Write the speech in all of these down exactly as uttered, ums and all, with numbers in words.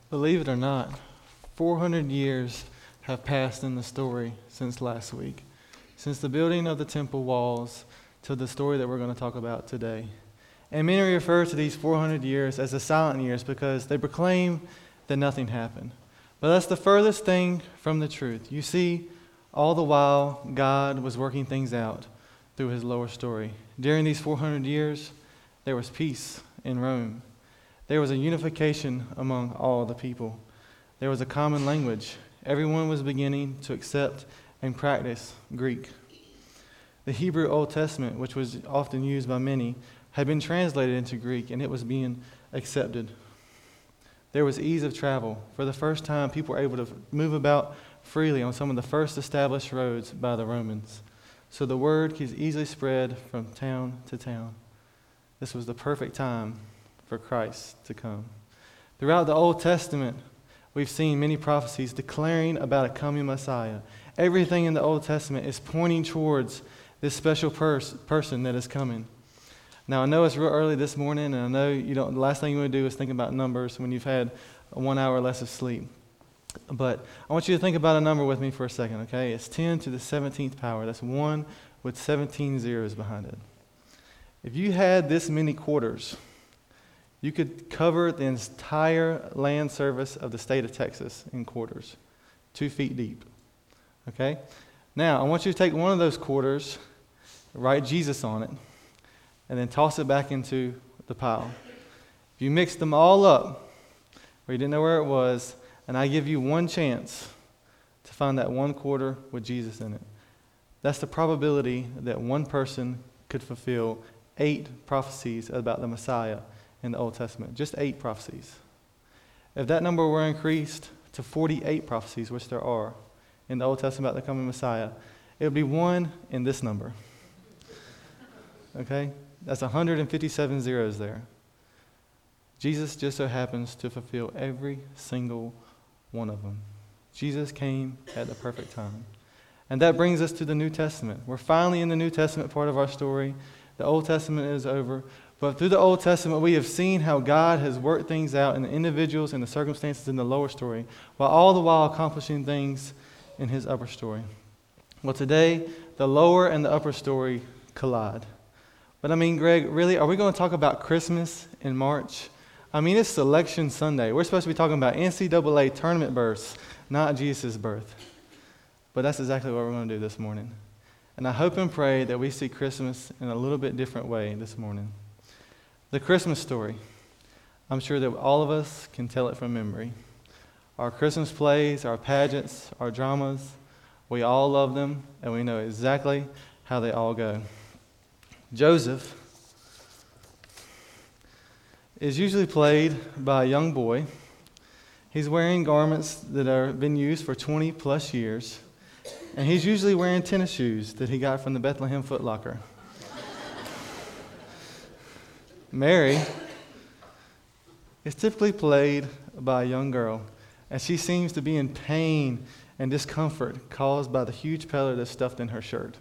Believe it or not, four hundred years have passed in the story since last week, since the building of the temple walls to the story that we're going to talk about today. And many refer to these four hundred years as the silent years because they proclaim that nothing happened. But that's the furthest thing from the truth. You see, all the while, God was working things out through his lower story. During these four hundred years, there was peace in Rome. There was a unification among all the people. There was a common language. Everyone was beginning to accept and practice Greek. The Hebrew Old Testament, which was often used by many, had been translated into Greek, and it was being accepted. There was ease of travel. For the first time, people were able to move about freely on some of the first established roads by the Romans. So the word could easily spread from town to town. This was the perfect time for Christ to come. Throughout the Old Testament, we've seen many prophecies declaring about a coming Messiah. Everything in the Old Testament is pointing towards this special pers- person that is coming. Now, I know it's real early this morning, and I know you don't. The last thing you want to do is think about numbers when you've had one hour less of sleep. But I want you to think about a number with me for a second, okay? It's ten to the seventeenth power. That's one with seventeen zeros behind it. If you had this many quarters, you could cover the entire land surface of the state of Texas in quarters, two feet deep. Okay? Now, I want you to take one of those quarters, write Jesus on it, and then toss it back into the pile. If you mix them all up, where you didn't know where it was, and I give you one chance to find that one quarter with Jesus in it, that's the probability that one person could fulfill eight prophecies about the Messiah in the Old Testament. Just eight prophecies. If that number were increased to forty-eight prophecies, which there are in the Old Testament about the coming Messiah, it would be one in this number. Okay? That's one hundred fifty-seven zeros there. Jesus just so happens to fulfill every single one of them. Jesus came at the perfect time. And that brings us to the New Testament. We're finally in the New Testament part of our story. The Old Testament is over. But through the Old Testament, we have seen how God has worked things out in the individuals and the circumstances in the lower story, while all the while accomplishing things in his upper story. Well, today, the lower and the upper story collide. But I mean, Greg, really, are we going to talk about Christmas in March? I mean, it's Selection Sunday. We're supposed to be talking about N C double A tournament births, not Jesus' birth. But that's exactly what we're going to do this morning. And I hope and pray that we see Christmas in a little bit different way this morning. The Christmas story. I'm sure that all of us can tell it from memory. Our Christmas plays, our pageants, our dramas, we all love them, and we know exactly how they all go. Joseph is usually played by a young boy. He's wearing garments that have been used for twenty plus years, and he's usually wearing tennis shoes that he got from the Bethlehem Foot Locker. Mary is typically played by a young girl, and she seems to be in pain and discomfort caused by the huge pillar that's stuffed in her shirt.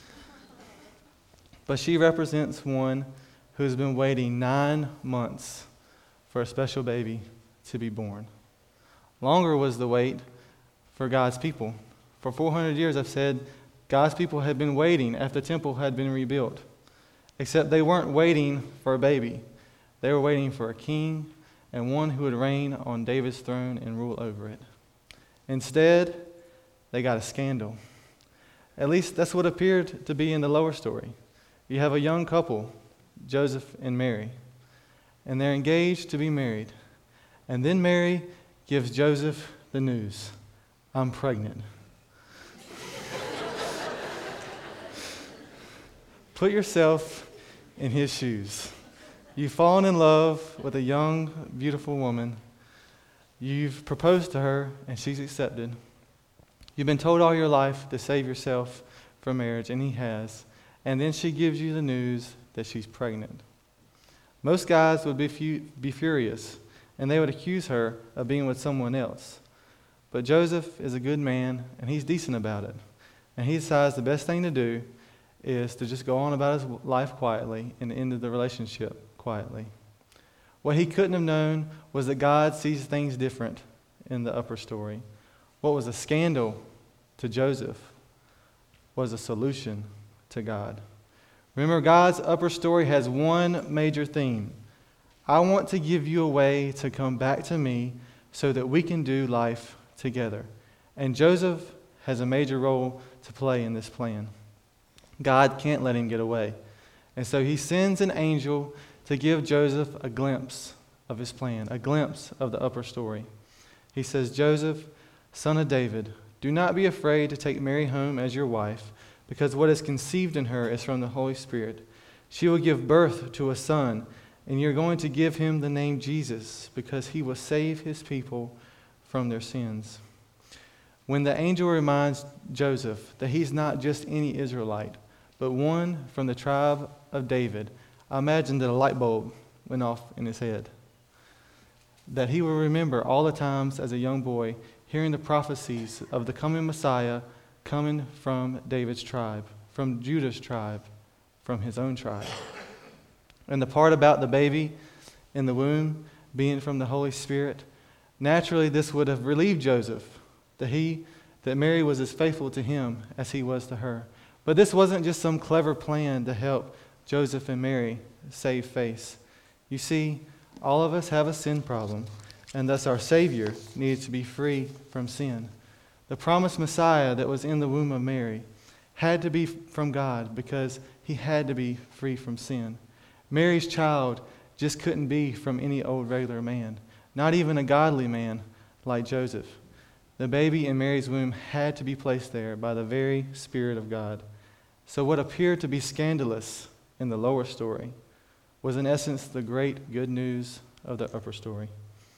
But she represents one who has been waiting nine months for a special baby to be born. Longer was the wait for God's people. For four hundred years, I've said, God's people had been waiting after the temple had been rebuilt. Except they weren't waiting for a baby. They were waiting for a king and one who would reign on David's throne and rule over it. Instead, they got a scandal. At least that's what appeared to be in the lower story. You have a young couple, Joseph and Mary, and they're engaged to be married. And then Mary gives Joseph the news, I'm pregnant. Put yourself in his shoes. You've fallen in love with a young, beautiful woman. You've proposed to her, and she's accepted. You've been told all your life to save yourself from marriage, and he has. And then she gives you the news that she's pregnant. Most guys would be, fu- be furious, and they would accuse her of being with someone else. But Joseph is a good man, and he's decent about it. And he decides the best thing to do is to just go on about his life quietly and end the relationship quietly. What he couldn't have known was that God sees things different in the upper story. What was a scandal to Joseph was a solution to God. Remember, God's upper story has one major theme. I want to give you a way to come back to me so that we can do life together. And Joseph has a major role to play in this plan. God can't let him get away. And so he sends an angel to give Joseph a glimpse of his plan, a glimpse of the upper story. He says, Joseph, son of David, do not be afraid to take Mary home as your wife, because what is conceived in her is from the Holy Spirit. She will give birth to a son, and you're going to give him the name Jesus, because he will save his people from their sins. When the angel reminds Joseph that he's not just any Israelite, but one from the tribe of David, I imagine that a light bulb went off in his head. That he will remember all the times as a young boy hearing the prophecies of the coming Messiah coming from David's tribe, from Judah's tribe, from his own tribe. And the part about the baby in the womb being from the Holy Spirit, naturally this would have relieved Joseph that he, that Mary was as faithful to him as he was to her. But this wasn't just some clever plan to help Joseph and Mary save face. You see, all of us have a sin problem, and thus our Savior needed to be free from sin. The promised Messiah that was in the womb of Mary had to be from God because he had to be free from sin. Mary's child just couldn't be from any old regular man, not even a godly man like Joseph. The baby in Mary's womb had to be placed there by the very Spirit of God. So what appeared to be scandalous in the lower story was in essence the great good news of the upper story.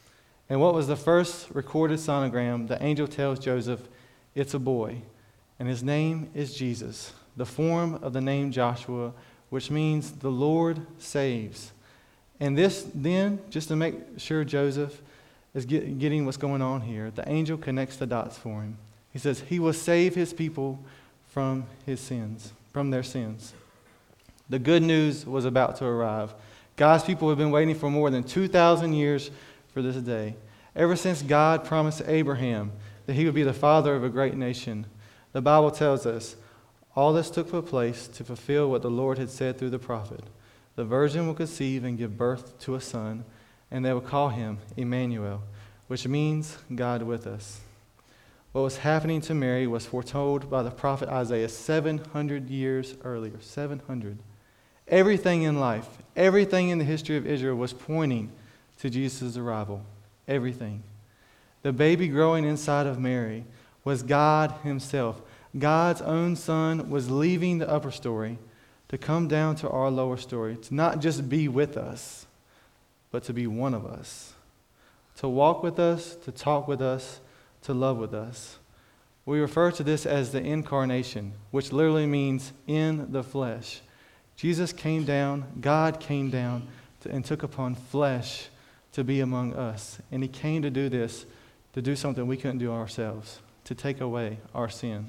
And what was the first recorded sonogram, the angel tells Joseph, it's a boy, and his name is Jesus, the form of the name Joshua, which means the Lord saves. And this then, just to make sure Joseph is get, getting what's going on here, the angel connects the dots for him. He says, he will save his people from his sins, from their sins. The good news was about to arrive. God's people have been waiting for more than two thousand years for this day. Ever since God promised Abraham that he would be the father of a great nation, the Bible tells us all this took place to fulfill what the Lord had said through the prophet. The virgin will conceive and give birth to a son, and they will call him Emmanuel, which means God with us. What was happening to Mary was foretold by the prophet Isaiah seven hundred years earlier. seven hundred. Everything in life, everything in the history of Israel was pointing to Jesus' arrival. Everything. The baby growing inside of Mary was God himself. God's own son was leaving the upper story to come down to our lower story, to not just be with us, but to be one of us. To walk with us, to talk with us, to love with us. We refer to this as the incarnation, which literally means in the flesh. Jesus came down, God came down to, and took upon flesh to be among us. And he came to do this, to do something we couldn't do ourselves, to take away our sin.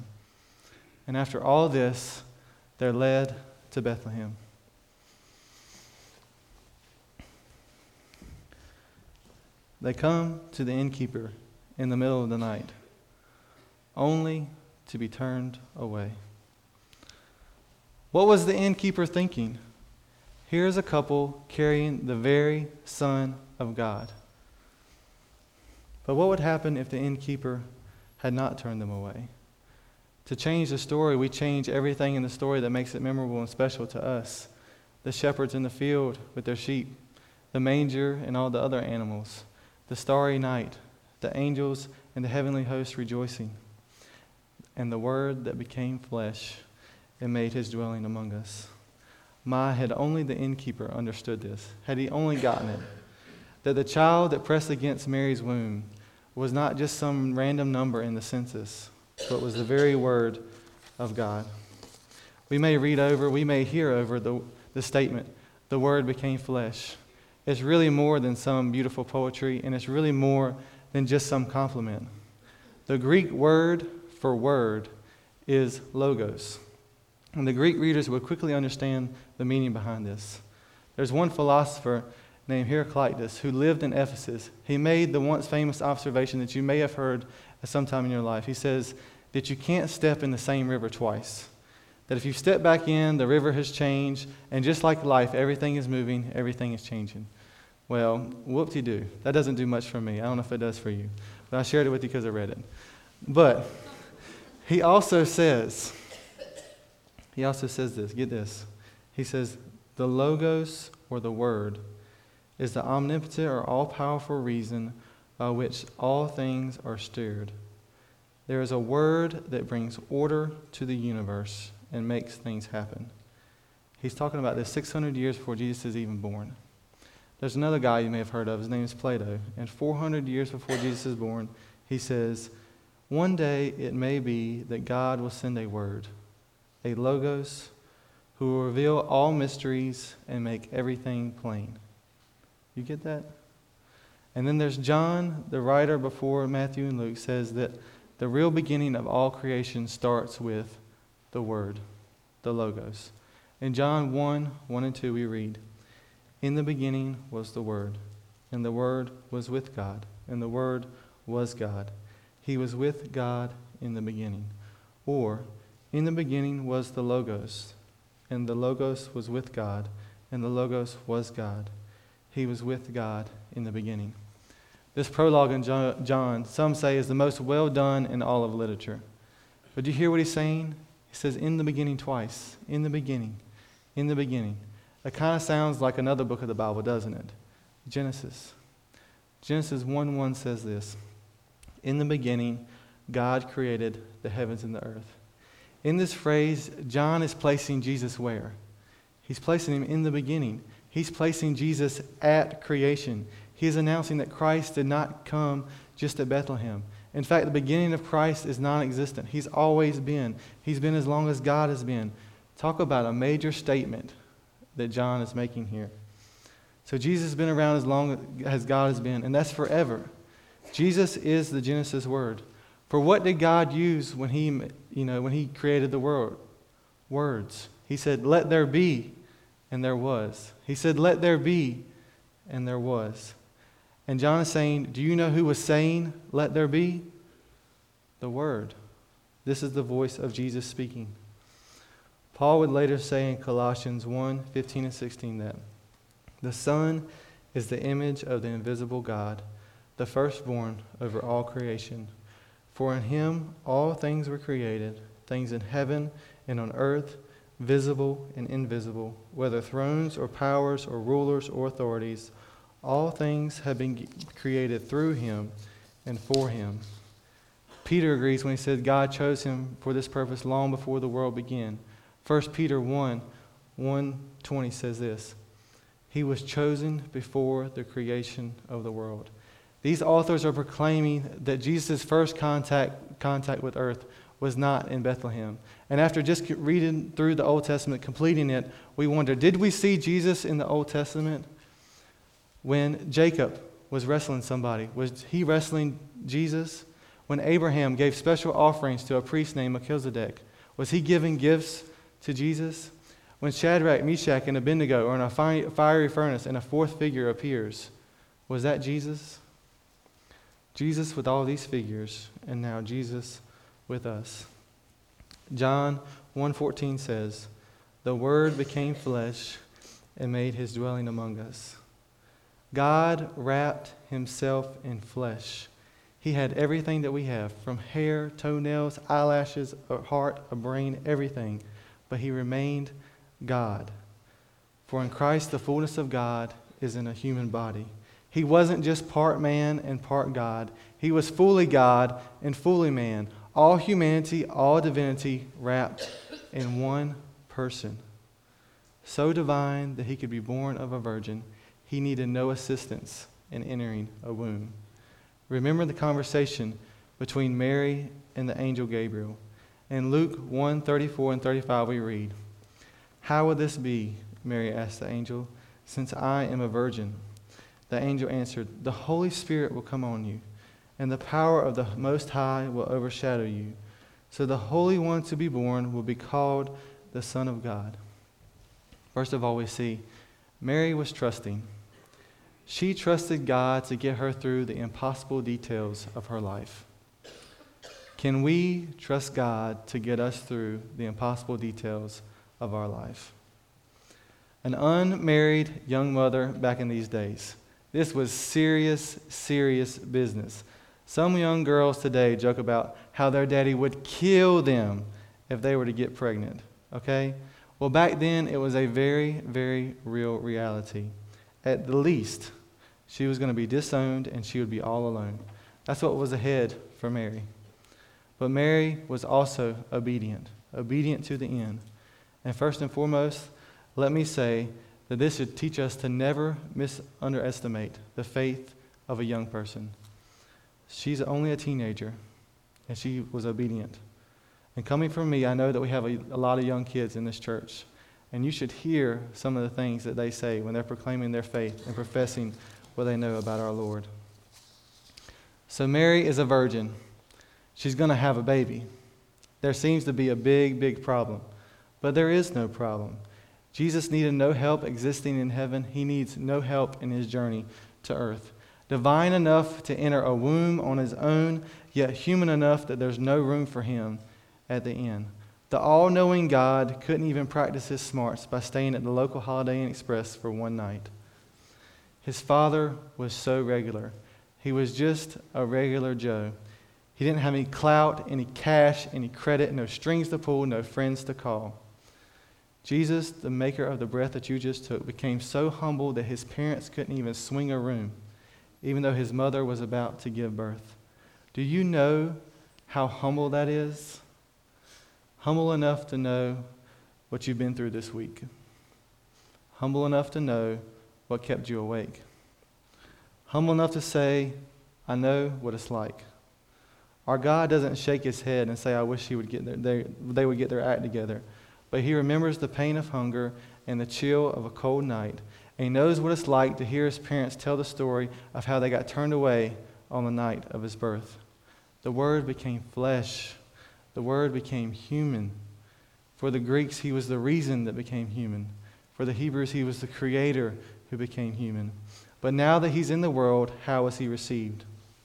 And after all this, they're led to Bethlehem. They come to the innkeeper in the middle of the night, only to be turned away. What was the innkeeper thinking? Here's a couple carrying the very Son of God. But what would happen if the innkeeper had not turned them away? To change the story, we change everything in the story that makes it memorable and special to us. The shepherds in the field with their sheep, the manger and all the other animals, the starry night, the angels and the heavenly host rejoicing, and the Word that became flesh and made his dwelling among us. My, had only the innkeeper understood this, had he only gotten it, that the child that pressed against Mary's womb was not just some random number in the census, but was the very Word of God. We may read over, we may hear over the, the statement, the Word became flesh. It's really more than some beautiful poetry, and it's really more than just some compliment. The Greek word for word is logos. And the Greek readers would quickly understand the meaning behind this. There's one philosopher named Heraclitus, who lived in Ephesus. He made the once famous observation that you may have heard at some time in your life. He says that you can't step in the same river twice. That if you step back in, the river has changed, and just like life, everything is moving, everything is changing. Well, whoop-de-doo. That doesn't do much for me. I don't know if it does for you. But I shared it with you because I read it. But he also says, he also says this, get this. He says, the Logos, or the Word, is the omnipotent or all-powerful reason by which all things are stirred. There is a word that brings order to the universe and makes things happen. He's talking about this six hundred years before Jesus is even born. There's another guy you may have heard of. His name is Plato. And four hundred years before Jesus is born, he says, one day it may be that God will send a word, a Logos, who will reveal all mysteries and make everything plain. You get that? And then there's John, the writer before Matthew and Luke, says that the real beginning of all creation starts with the Word, the Logos. In John one, one and two we read, in the beginning was the Word, and the Word was with God, and the Word was God. He was with God in the beginning. Or, in the beginning was the Logos, and the Logos was with God, and the Logos was God. He was with God in the beginning. This prologue in John, some say, is the most well done in all of literature. But do you hear what he's saying? He says, in the beginning twice. In the beginning. In the beginning. It kind of sounds like another book of the Bible, doesn't it? Genesis. Genesis one one says this, in the beginning, God created the heavens and the earth. In this phrase, John is placing Jesus where? He's placing him in the beginning. He's placing Jesus at creation. He is announcing that Christ did not come just at Bethlehem. In fact, the beginning of Christ is non-existent. He's always been. He's been as long as God has been. Talk about a major statement that John is making here. So Jesus has been around as long as God has been, and that's forever. Jesus is the Genesis word. For what did God use when he, you know, when he created the world? Words. He said, let there be, and there was. He said, let there be, and there was. And John is saying, do you know who was saying, let there be? The Word. This is the voice of Jesus speaking. Paul would later say in Colossians one, fifteen and sixteen that the Son is the image of the invisible God, the firstborn over all creation. For in him all things were created, things in heaven and on earth, visible and invisible, whether thrones or powers or rulers or authorities, all things have been created through him and for him. Peter agrees when he said God chose him for this purpose long before the world began. First Peter one, one twenty says this, he was chosen before the creation of the world. These authors are proclaiming that Jesus' first contact, contact with earth was not in Bethlehem. And after just reading through the Old Testament, completing it, we wonder, did we see Jesus in the Old Testament? When Jacob was wrestling somebody, was he wrestling Jesus? When Abraham gave special offerings to a priest named Melchizedek, was he giving gifts to Jesus? When Shadrach, Meshach, and Abednego are in a fiery furnace and a fourth figure appears, was that Jesus? Jesus with all these figures, and now Jesus with us. John one fourteen says, the Word became flesh and made his dwelling among us. God wrapped himself in flesh. He had everything that we have, from hair, toenails, eyelashes, a heart, a brain, everything. But he remained God. For in Christ the fullness of God is in a human body. He wasn't just part man and part God. He was fully God and fully man. All humanity, all divinity wrapped in one person. So divine that he could be born of a virgin. He needed no assistance in entering a womb. Remember the conversation between Mary and the angel Gabriel. In Luke one, thirty-four and thirty-five we read, how will this be, Mary asked the angel, since I am a virgin? The angel answered, the Holy Spirit will come on you, and the power of the Most High will overshadow you. So the Holy One to be born will be called the Son of God. First of all, we see Mary was trusting. She trusted God to get her through the impossible details of her life. Can we trust God to get us through the impossible details of our life? An unmarried young mother back in these days. This was serious, serious business. Some young girls today joke about how their daddy would kill them if they were to get pregnant, okay? Well, back then, it was a very, very real reality. At the least, she was going to be disowned and she would be all alone. That's what was ahead for Mary. But Mary was also obedient, obedient to the end. And first and foremost, let me say that this should teach us to never misunderestimate the faith of a young person. She's only a teenager, and she was obedient. And coming from me, I know that we have a, a lot of young kids in this church, and you should hear some of the things that they say when they're proclaiming their faith and professing what they know about our Lord. So Mary is a virgin. She's going to have a baby. There seems to be a big, big problem, but there is no problem. Jesus needed no help existing in heaven. He needs no help in his journey to earth. Divine enough to enter a womb on his own, yet human enough that there's no room for him at the end. The all-knowing God couldn't even practice his smarts by staying at the local Holiday Inn Express for one night. His father was so regular. He was just a regular Joe. He didn't have any clout, any cash, any credit, no strings to pull, no friends to call. Jesus, the maker of the breath that you just took, became so humble that his parents couldn't even swing a room, even though his mother was about to give birth. Do you know how humble that is? Humble enough to know what you've been through this week. Humble enough to know what kept you awake. Humble enough to say, I know what it's like. Our God doesn't shake his head and say, I wish he would get their, they, they would get their act together. But he remembers the pain of hunger and the chill of a cold night. And he knows what it's like to hear his parents tell the story of how they got turned away on the night of his birth. The Word became flesh. The Word became human. For the Greeks, he was the reason that became human. For the Hebrews, he was the creator who became human. But now that he's in the world, how was he received?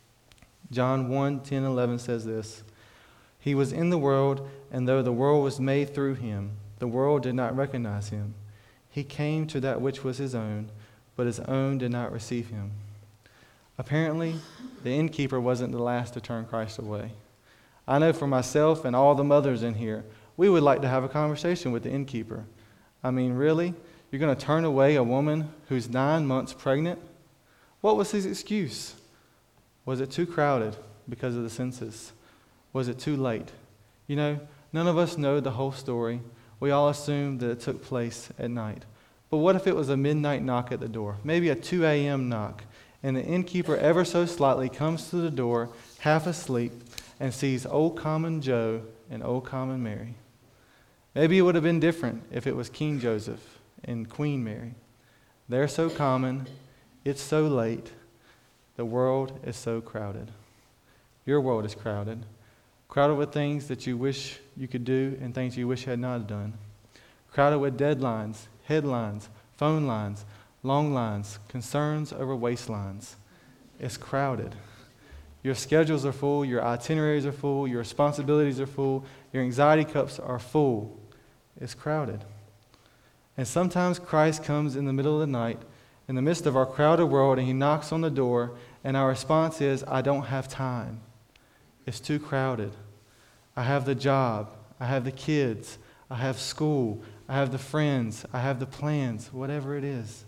John one, ten, eleven says this. He was in the world, and though the world was made through him, the world did not recognize him. He came to that which was his own, but his own did not receive him. Apparently, the innkeeper wasn't the last to turn Christ away. I know for myself and all the mothers in here, we would like to have a conversation with the innkeeper. I mean, really? You're going to turn away a woman who's nine months pregnant? What was his excuse? Was it too crowded because of the census? Was it too late? You know, none of us know the whole story. We all assume that it took place at night. But what if it was a midnight knock at the door? Maybe a two a.m. knock. And the innkeeper ever so slightly comes to the door, half asleep, and sees old common Joe and old common Mary. Maybe it would have been different if it was King Joseph and Queen Mary. They're so common. It's so late. The world is so crowded. Your world is crowded. Crowded with things that you wish you could do and things you wish you had not done. Crowded with deadlines, headlines, phone lines, long lines, concerns over waistlines. It's crowded. Your schedules are full, your itineraries are full, your responsibilities are full, your anxiety cups are full. It's crowded. And sometimes Christ comes in the middle of the night, in the midst of our crowded world, and he knocks on the door, and our response is, I don't have time. It's too crowded. I have the job. I have the kids. I have school. I have the friends. I have the plans, whatever it is.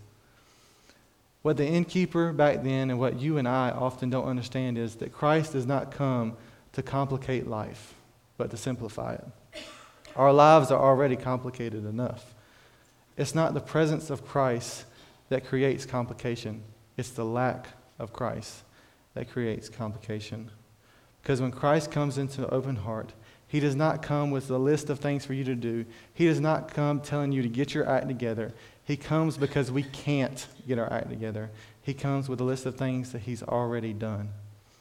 What the innkeeper back then and what you and I often don't understand is that Christ does not come to complicate life, but to simplify it. Our lives are already complicated enough. It's not the presence of Christ that creates complication. It's the lack of Christ that creates complication. Because when Christ comes into an open heart, he does not come with a list of things for you to do. He does not come telling you to get your act together. He comes because we can't get our act together. He comes with a list of things that he's already done.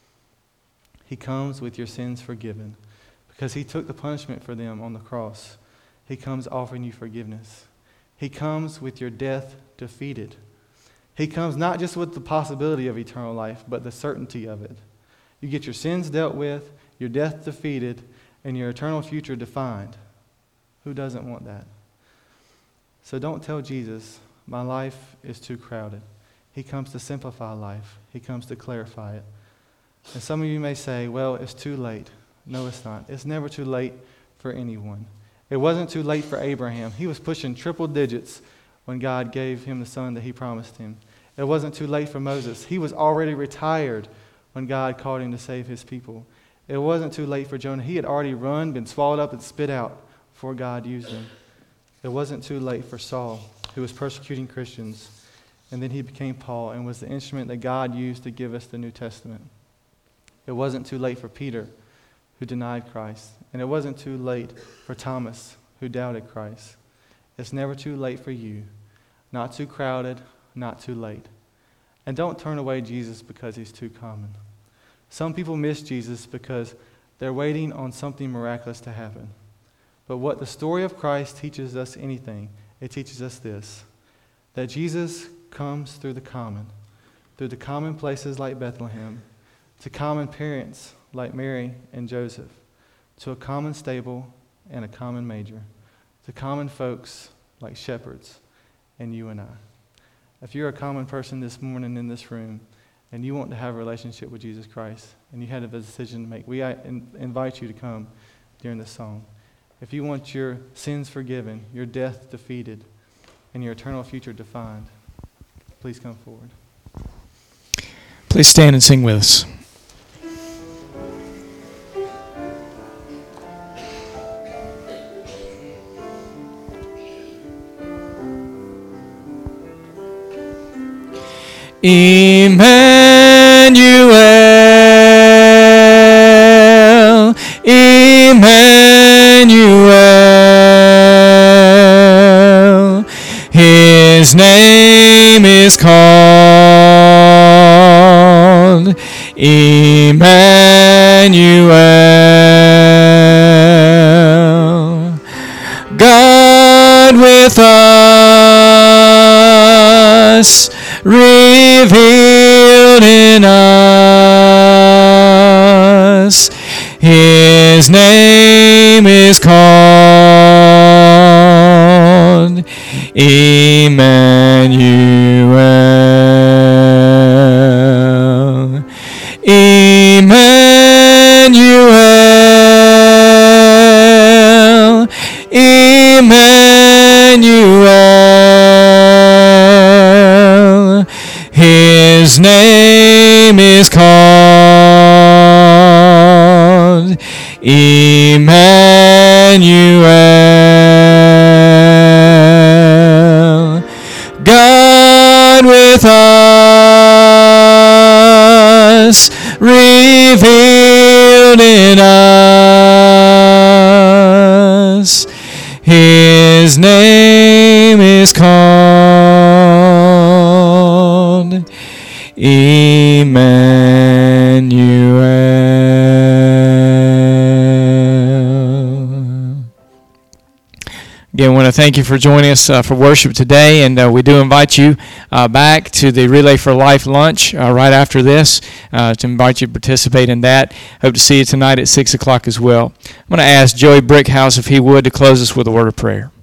He comes with your sins forgiven because he took the punishment for them on the cross. He comes offering you forgiveness. He comes with your death defeated. He comes not just with the possibility of eternal life, but the certainty of it. You get your sins dealt with, your death defeated, and your eternal future defined. Who doesn't want that? So don't tell Jesus, my life is too crowded. He comes to simplify life. He comes to clarify it. And some of you may say, well, it's too late. No, it's not. It's never too late for anyone. It wasn't too late for Abraham. He was pushing triple digits when God gave him the son that he promised him. It wasn't too late for Moses. He was already retired when God called him to save his people. It wasn't too late for Jonah. He had already run, been swallowed up, and spit out before God used him. It wasn't too late for Saul, who was persecuting Christians, and then he became Paul and was the instrument that God used to give us the New Testament. It wasn't too late for Peter, who denied Christ, and it wasn't too late for Thomas, who doubted Christ. It's never too late for you. Not too crowded, not too late. And don't turn away Jesus because he's too common. Some people miss Jesus because they're waiting on something miraculous to happen. But what the story of Christ teaches us anything, it teaches us this, that Jesus comes through the common, through the common places like Bethlehem, to common parents like Mary and Joseph, to a common stable and a common manger, to common folks like shepherds and you and I. If you're a common person this morning in this room and you want to have a relationship with Jesus Christ and you had a decision to make, we invite you to come during this song. If you want your sins forgiven, your death defeated, and your eternal future defined, please come forward. Please stand and sing with us. Emmanuel, Emmanuel, his name is called Emmanuel, God with us, revealed in us. His name is called Emmanuel. Emmanuel. Emmanuel. His name is called Emmanuel. God with us, revealed in us. His name is called Emmanuel. Again, I want to thank you for joining us uh, for worship today, and uh, we do invite you uh, back to the Relay for Life lunch uh, right after this uh, to invite you to participate in that. Hope to see you tonight at six o'clock as well. I'm going to ask Joey Brickhouse if he would to close us with a word of prayer.